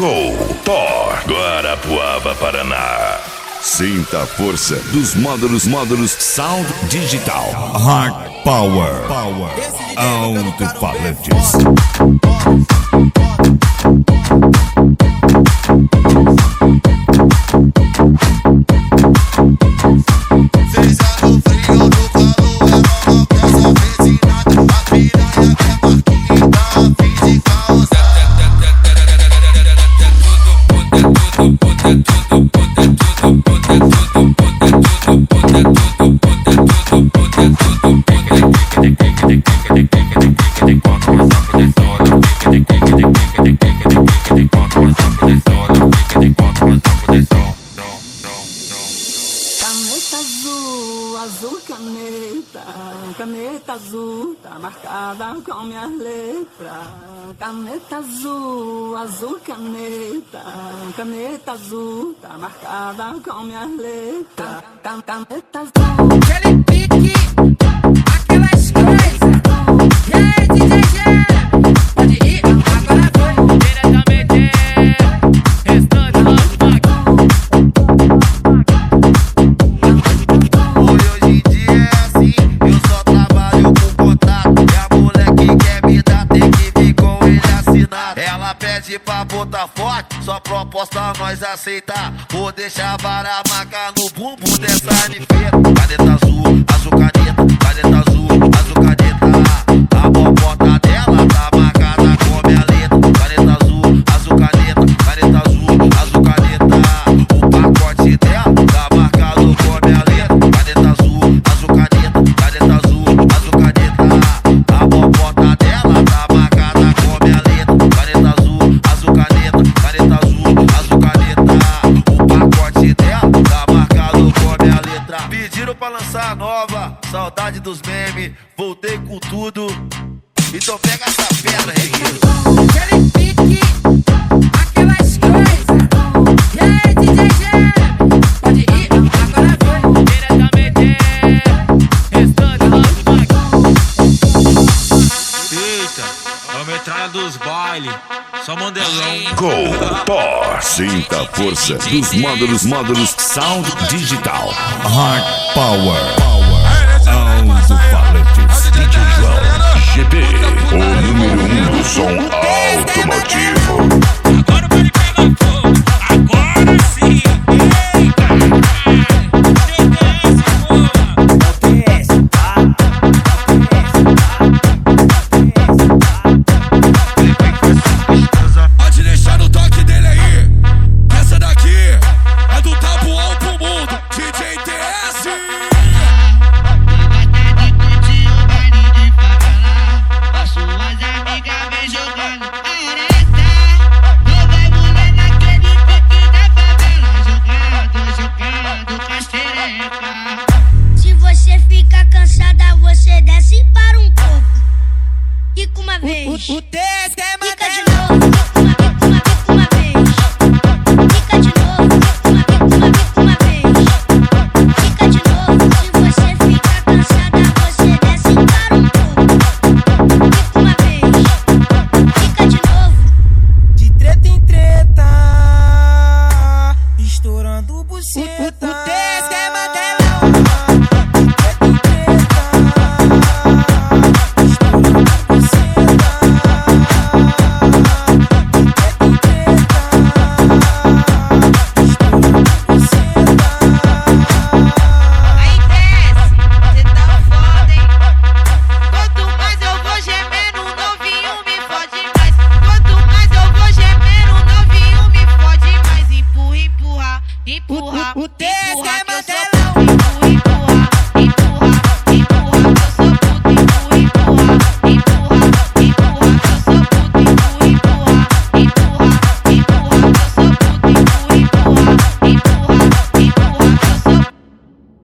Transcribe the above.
Thor, Guarapuava, Paraná. Sinta a força dos módulos Sound Digital Hard Power Alto-falantes. Seja no frio ou no calor, é uma peça vecinada. A piranha é marquinha da fim de causar. Caneta azul, azul caneta, caneta azul, tá marcada com minha letra. Caneta azul, azul caneta, caneta azul, tá marcada com minha letra. Caneta azul. Aquele pique, aquelas coisas. E aí, DJ G, pode ir, agora foi. Diretamente, restante do rock. Hoje em dia é assim, eu só trabalho com contato. E a moleque quer me dar, tem que vir com ele assinado. Ela pede pra botar forte, só proposta nós aceitar. Vou deixar a vara marcar no bumbum dessa nifeira. Caneta azul, azul caneta, caneta azul, azul caneta. A bobota dela tá marcada com minha letra. Caneta azul, azul caneta, caneta azul, azul caneta. O pacote dela tá marcado com minha letra. Caneta azul, azul caneta, caneta azul, azul caneta. A bobota dela tá marcada com minha letra. Caneta azul, azul caneta, caneta azul, azul caneta. O pacote dela tá marcado com minha letra. Pediram pra lançar a nova, saudade dos memes, voltei com tudo. Então pega essa pedra, Reguinho. Aquele pique, aquelas coisas. E aí, DJ G, pode ir, agora foi. Diretamente, restante do rock. Eita, é o metralha dos bailes, só mandelão. Thor, Sinta a força dos módulos Sound Digital Hard Power Alto-falantes. DJ João, GP, o número 1 do som automotivo. Agora o baile pega fogo, agora sim. Pode deixar no toque dele aí. Essa daqui é do tabuão pro mundo. DJ TS. Se você ficar cansada, você desce para um pouco. Fica uma vez. O TS é Fica de maneiro.